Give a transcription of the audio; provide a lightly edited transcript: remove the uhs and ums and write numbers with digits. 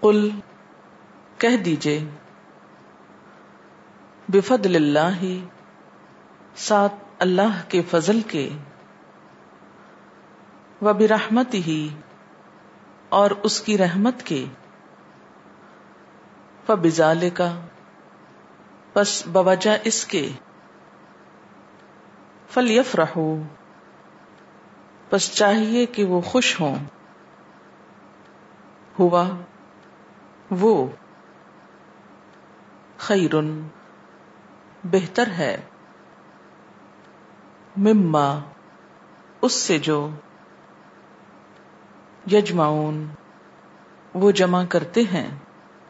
कुल कह दीजिए, बिफदलिल्लाहि साथ अल्लाह के फजल के, व बिरहमतिही और उसकी रहमत के, फबिज़ालिका बस बवजह इसके, फलयफ़रहू बस चाहिए कि वो खुश हों, हुआ वो, खैरुन बेहतर है, मिम्मा उससे जो, यजमाऊन वो जमा करते हैं,